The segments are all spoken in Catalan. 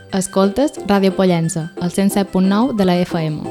Escoltes Ràdio Pollença, al 107.9 de la FM.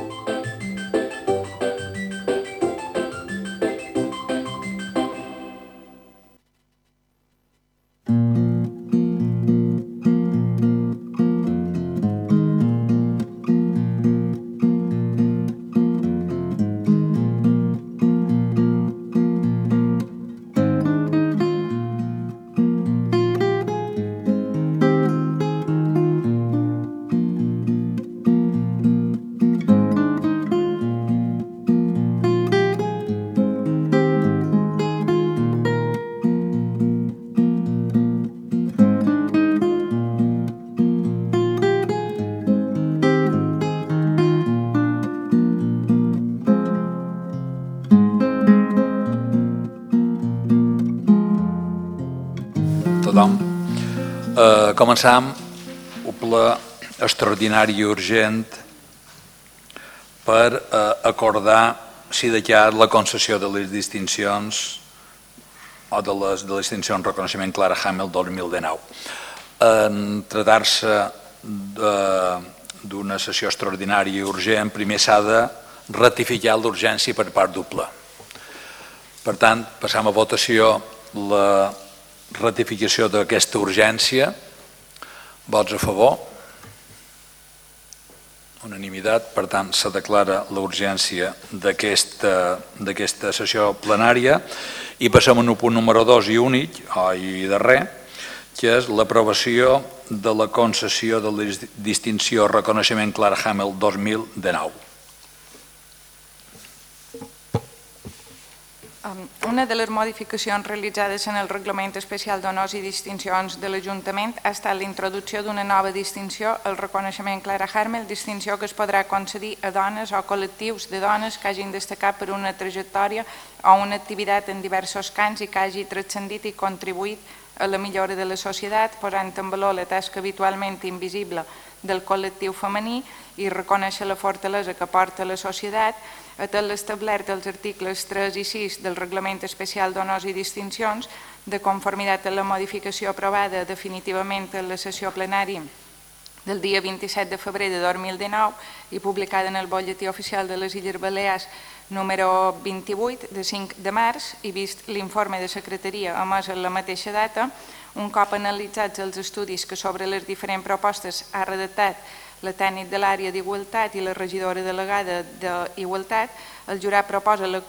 Començam un ple extraordinari i urgent per acordar si declarar la concessió de les distincions o de les distincions reconeixement Clara Hamel 2019. En tratar-se d'una sessió extraordinària i urgent, primer s'ha de ratificar l'urgència per part del ple. Per tant, passam a votació la ratificació d'aquesta urgència. Vots a favor? Unanimitat. Per tant, se declara la urgència d'aquesta sessió plenària i passem al punt número 2 i únic, i darrer, que és l'aprovació de la concessió de la distinció reconeixement Clara Hamel 2019. Una de les modificacions realitzades en el Reglament Especial d'Honors i Distincions de l'Ajuntament ha estat la introducció d'una nova distinció, el reconeixement Clara Hamel, distinció que es podrà concedir a dones o col·lectius de dones que hagin destacat per una trajectòria o una activitat en diversos camps i que hagi transcendit i contribuït a la millora de la societat, posant en valor la tasca habitualment invisible del col·lectiu femení i reconèixer la fortalesa que porta la societat, atès l'establert als articles 3 i 6 del Reglament Especial d'Honors i Distincions, de conformitat a la modificació aprovada definitivament en la sessió plenària del dia 27 de febrer de 2019 i publicada en el Bolletí Oficial de les Illes Balears número 28 de 5 de març i vist l'informe de secretaria emès en la mateixa data, un cop analitzats els estudis que sobre les diferents propostes ha redactat la tècnic de l'àrea d'Igualtat i la regidora delegada d'Igualtat, el jurat proposa a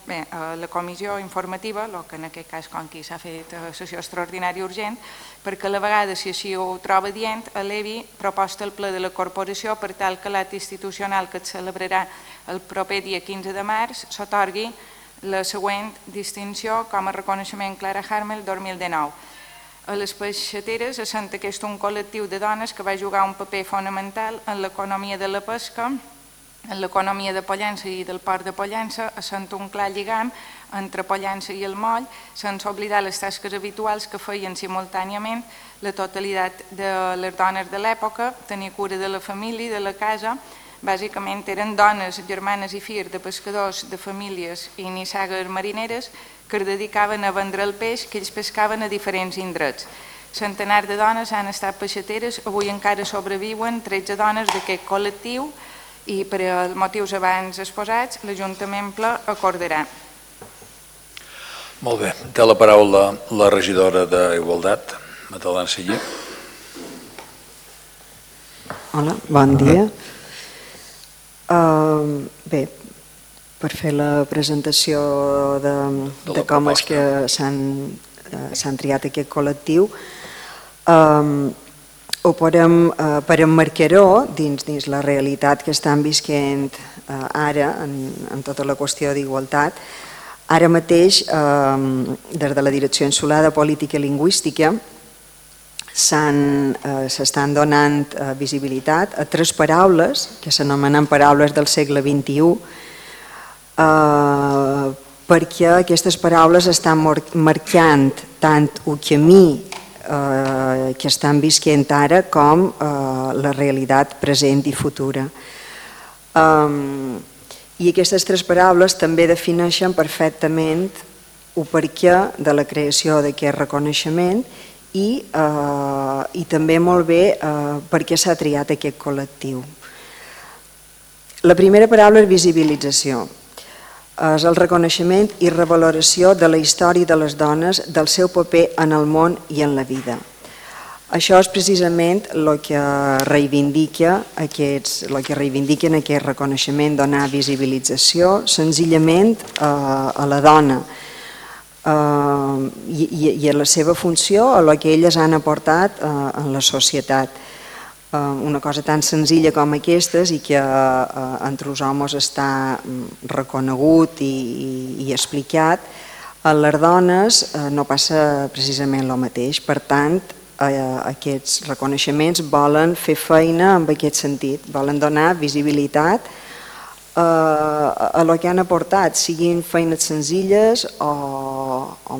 la comissió informativa, el que en aquest cas com que s'ha fet sessió extraordinària urgent, perquè a la vegada, si així ho troba dient, elevi proposta al ple de la corporació per tal que l'acte institucional que es celebrarà el proper dia 15 de març s'atorgui la següent distinció com a reconeixement Clara Hamel 2019. A les peixateres essent aquest un col·lectiu de dones que va jugar un paper fonamental en l'economia de la pesca, en l'economia de Pollença i del port de Pollença, essent un clar lligam entre Pollença i el moll, sense oblidar les tasques habituals que feien simultàniament la totalitat de les dones de l'època, tenir cura de la família i de la casa. Bàsicament eren dones, germanes i filles de pescadors de famílies i nissagues marineres que es dedicaven a vendre el peix que ells pescaven a diferents indrets. Centenars de dones han estat peixateres, avui encara sobreviuen 13 dones d'aquest col·lectiu i per als motius abans exposats l'Ajuntament ple acordarà. Molt bé, té la paraula la regidora d'Igualtat, Madalena Siller. Hola, bon dia. Bé, per fer la presentació de com és que s'han triat aquest col·lectiu, ho podem per emmarcar-ho dins la realitat que estan visquent ara en tota la qüestió d'igualtat. Ara mateix, des de la Direcció Insular de Política i Lingüística, s'estan donant visibilitat a 3 paraules que s'anomenen paraules del segle XXI, perquè aquestes paraules estan marcant tant el camí que estan visquent ara com la realitat present i futura. I aquestes 3 paraules també defineixen perfectament el perquè de la creació d'aquest reconeixement i també molt bé per què s'ha triat aquest col·lectiu. La primera paraula és visibilització. És el reconeixement i revaloració de la història de les dones, del seu paper en el món i en la vida. Això és precisament el que reivindiquen aquest reconeixement, donar visibilització senzillament a la dona i a la seva funció, a el que elles han aportat en la societat. Una cosa tan senzilla com aquestes i que entre els homes està reconegut i explicat, a les dones no passa precisament el mateix. Per tant, aquests reconeixements volen fer feina en aquest sentit, volen donar visibilitat a el que han aportat, siguin feines senzilles o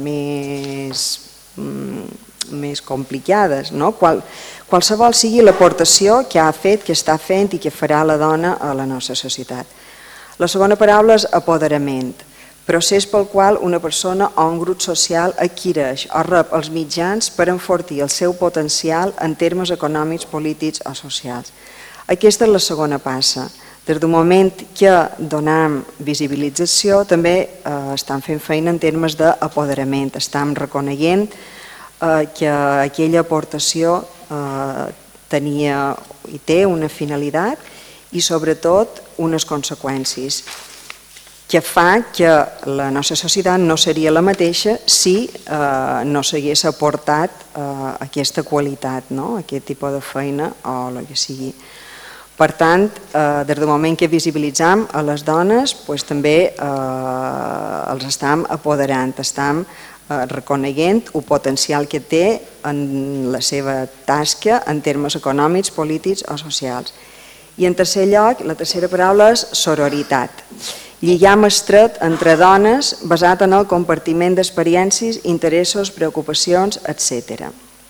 més complicades, no? Qualsevol sigui l'aportació que ha fet, que està fent i que farà la dona a la nostra societat. La segona paraula és apoderament, procés pel qual una persona o un grup social adquireix o rep els mitjans per enfortir el seu potencial en termes econòmics, polítics o socials. Aquesta és la segona passa. Des del moment que donem visibilització també estan fent feina en termes d'apoderament, estan reconeguent que aquella aportació tenia i té una finalitat i sobretot unes conseqüències que fa que la nostra societat no seria la mateixa si no s'hagués aportat aquesta qualitat, aquest tipus de feina o el que sigui. Per tant, des del moment que visibilitzam a les dones, també els estem apoderant, estem reconeguent el potencial que té en la seva tasca en termes econòmics, polítics o socials. I en tercer lloc, la tercera paraula és sororitat. Lligam estret entre dones basat en el compartiment d'experiències, interessos, preocupacions, etc.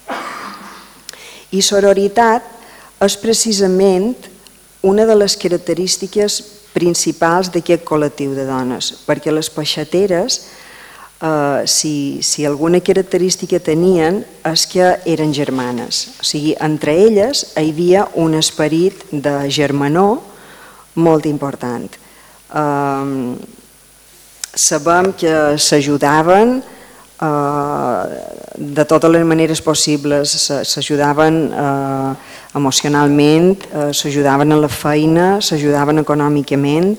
I sororitat és precisament una de les característiques principals d'aquest col·lectiu de dones, perquè les peixateres, si alguna característica tenien, és que eren germanes. O sigui, entre elles hi havia un esperit de germanor molt important. Sabem que s'ajudaven de totes les maneres possibles, s'ajudaven emocionalment, s'ajudaven a la feina, s'ajudaven econòmicament,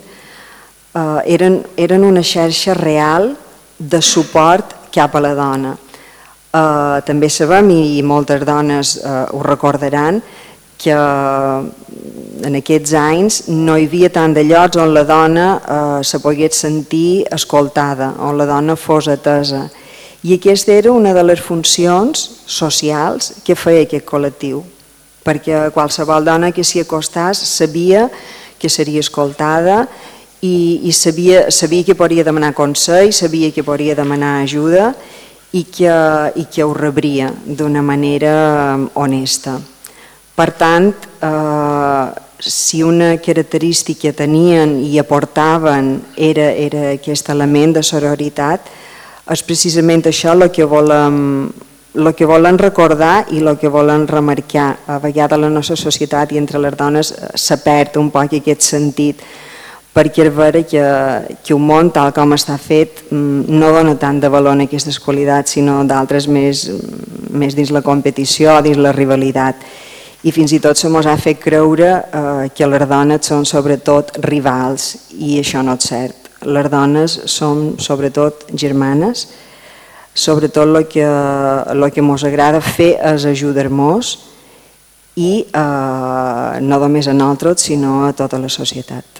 eren una xarxa real de suport cap a la dona. També sabem, i moltes dones ho recordaran, que en aquests anys no hi havia tant de llocs on la dona se pogués sentir escoltada, on la dona fos atesa. I aquesta era una de les funcions socials que feia aquest col·lectiu, perquè qualsevol dona que s'hi acostàs sabia que seria escoltada i sabia que podria demanar consell, sabia que podria demanar ajuda i que ho rebria d'una manera honesta. Per tant, si una característica tenien i aportaven era aquest element de sororitat, és precisament això el que volen recordar i el que volen remarcar. A vegades a la nostra societat i entre les dones s'ha perd un poc aquest sentit, perquè és vera que un món tal com està fet no dona tant de valor a aquestes qualitats, sinó d'altres més dins la competició, dins la rivalitat. I fins i tot se mos ha fet creure que les dones són sobretot rivals, i això no és cert. Les dones som sobretot germanes, sobretot el que mos agrada fer és ajudar-nos i no només a nosaltres, sinó a tota la societat.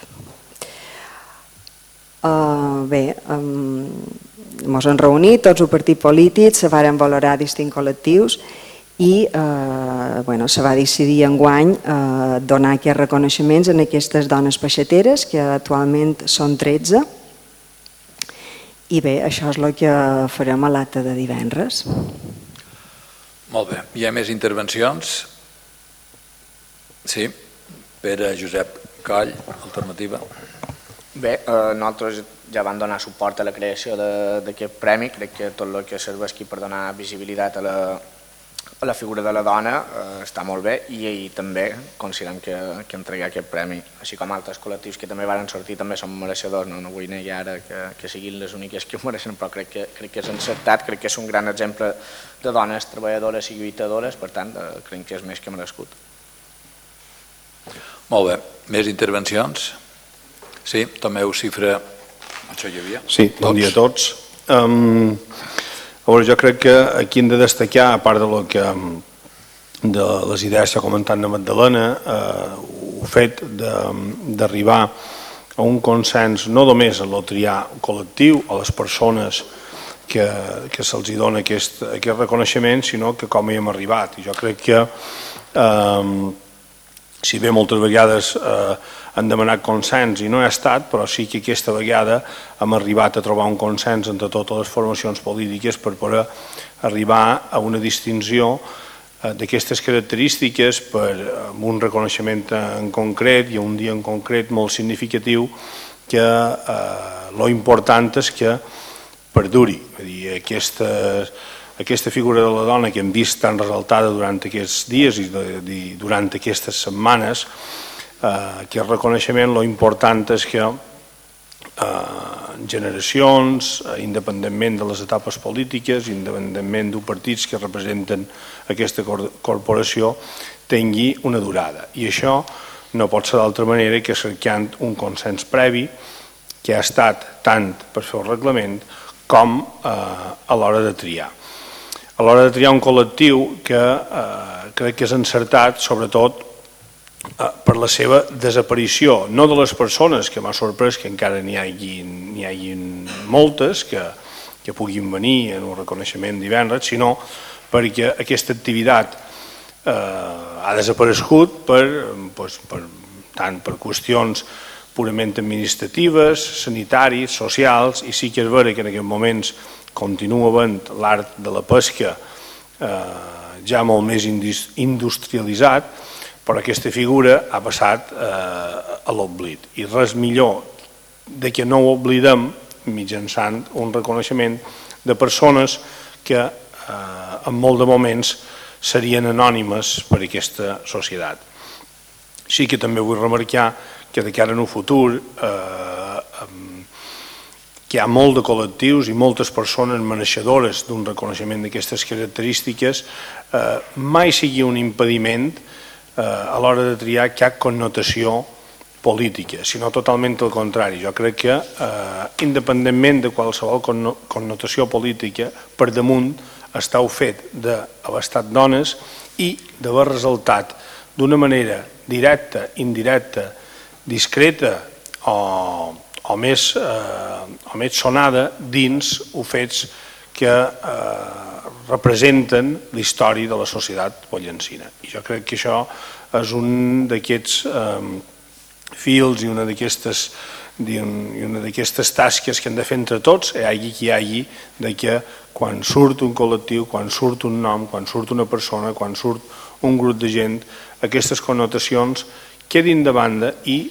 Bé, ens hem reunit tots els partits polítics, se varen valorar distints col·lectius i se va decidir enguany donar aquests reconeixements a aquestes dones peixateres, que actualment són 13. I bé, això és el que farem a l'acte de divendres. Molt bé. Hi ha més intervencions? Sí. Pere Josep Coll, Alternativa. Bé, nosaltres ja vam donar suport a la creació d'aquest premi. Crec que tot el que serveix per donar visibilitat a la figura de la dona està molt bé i també considerem que entregar aquest premi, així com altres col·lectius que també van sortir, també són mereixedors, no vull negar ara que siguin les úniques que ho mereixen, però crec que és encertat, crec que és un gran exemple de dones treballadores i lluitadores, per tant, crec que és més que merescut. Molt bé, més intervencions? Sí, Tomeu Cifra, això hi havia? Sí, bon dia a tots. Jo crec que aquí hem de destacar, a part de les idees que ha comentat la Magdalena, el fet d'arribar a un consens no només en el triar col·lectiu, a les persones que se'ls dona aquest reconeixement, sinó que com hi hem arribat. I jo crec que, si bé moltes vegades han demanat consens i no ha estat, però sí que aquesta vegada hem arribat a trobar un consens entre totes les formacions polítiques per poder arribar a una distinció d'aquestes característiques per un reconeixement en concret i un dia en concret molt significatiu, que l'important és que perduri. Aquesta figura de la dona que hem vist tan resaltada durant aquests dies i durant aquestes setmanes, aquest reconeixement, l'important és que generacions, independentment de les etapes polítiques, independentment dels partits que representen aquesta corporació, tingui una durada. I això no pot ser d'altra manera que cercant un consens previ que ha estat tant per fer el reglament com a l'hora de triar. A l'hora de triar un col·lectiu que crec que és encertat, sobretot per la seva desaparició, no de les persones, que m'ha sorprès que encara n'hi hagi moltes que puguin venir en un reconeixement divendres, sinó perquè aquesta activitat ha desaparegut tant per qüestions purament administratives, sanitaris, socials, i sí que és vera que en aquests moments continua havent l'art de la pesca ja molt més industrialitzat, però aquesta figura ha passat a l'oblit. I res millor que no ho oblidem mitjançant un reconeixement de persones que en molts de moments serien anònimes per a aquesta societat. Sí que també vull remarcar que de cara en un futur que hi ha molt de col·lectius i moltes persones mereixedores d'un reconeixement d'aquestes característiques, mai sigui un impediment a l'hora de triar cap connotació política, sinó totalment el contrari. Jo crec que, independentment de qualsevol connotació política, per damunt estàu fet d'abastar dones i d'haver resultat d'una manera directa, indirecta, discreta o més sonada dins fets que representen la història de la societat pollencina. I jo crec que això és un d'aquests fils i una d'aquestes tasques que hem de fer entre tots, hi hagi qui hi hagi, que quan surt un col·lectiu, quan surt un nom, quan surt una persona, quan surt un grup de gent, aquestes connotacions quedin de banda i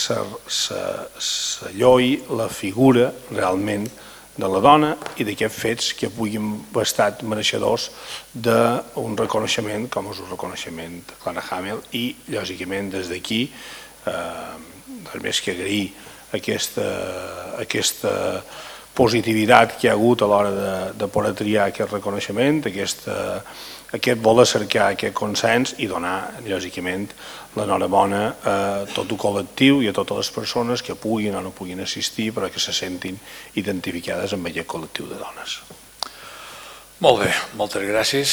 s'alloi la figura realment de la dona i d'aquests fets que puguin haver estat mereixedors d'un reconeixement com és el reconeixement de Clara Hamel i, lògicament, des d'aquí, més que agrair aquesta positivitat que hi ha hagut a l'hora de poder triar aquest reconeixement, aquest voler cercar aquest consens i donar, lògicament, l'enhorabona a tot el col·lectiu i a totes les persones que puguin o no puguin assistir però que se sentin identificades amb aquest col·lectiu de dones. Molt bé, moltes gràcies.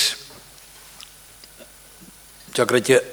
Jo crec que,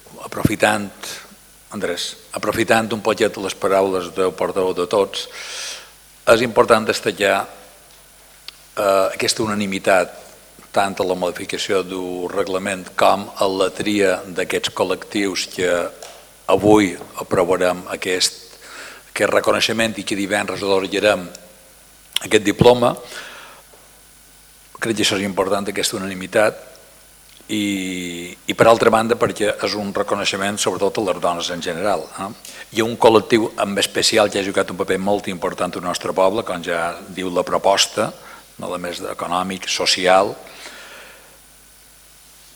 aprofitant un poquet les paraules del portaveu de tots, és important destacar aquesta unanimitat tant a la modificació del reglament com a la tria d'aquests col·lectius que avui aprovarem aquest reconeixement i que divendres atorgarem aquest diploma. Crec que això és important, aquesta unanimitat, i per altra banda perquè és un reconeixement sobretot a les dones en general. Hi ha un col·lectiu en especial que ha jugat un paper molt important al nostre poble, com ja diu la proposta, no només econòmic, social,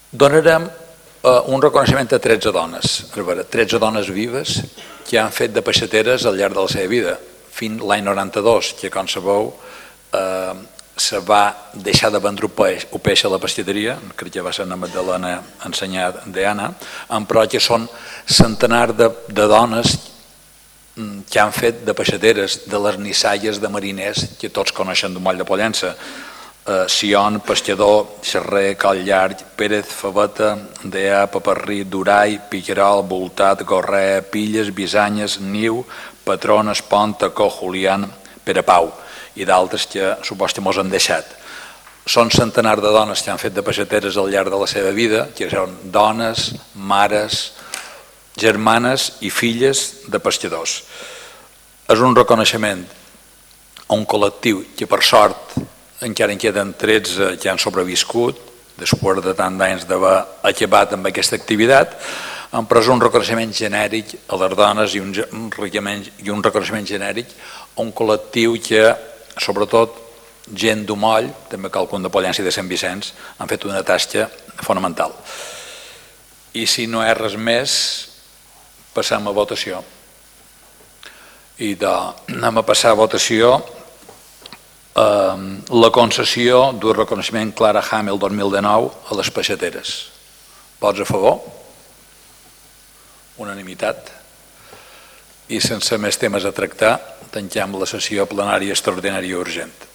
Donarem un reconeixement a 13 dones, 13 dones vives que han fet de peixateres al llarg de la seva vida, fins l'any 92, que com sabeu se va deixar de vendre el peix a la pescateria, crec que va ser la Magdalena ensenyat d'Anna, però que són centenars de dones que han fet de peixateres, de les nissalles de mariners que tots coneixen d'un moll de Pollença. Sion, Pescador, Xerrer, Coll Llarg, Pérez, Faveta, Deà, Paparrí, Durai, Piquerol, Voltat, Gorrea, Pilles, Bisanyes, Niu, Patrones, Pont, Tacó, Julián, Perepau i d'altres que suposo mos han deixat. Són centenars de dones que han fet de peixateres al llarg de la seva vida, que són dones, mares, germanes i filles de pescadors. És un reconeixement a un col·lectiu que per sort encara en queden 13 que han sobreviscut després de tant d'anys d'haver acabat amb aquesta activitat, però és un reconeixement genèric a les dones i un reconeixement genèric a un col·lectiu que, sobretot gent d'Umoll, també qualcun de Pollença i de Sant Vicenç, han fet una tasca fonamental. I si no hi ha res més, passem a votació. I anem a passar a votació la concessió d'un reconeixement Clara Hamel 2019 a les peixateres. Vots a favor? Unanimitat. I sense més temes a tractar, tanquem la sessió plenària extraordinària urgent.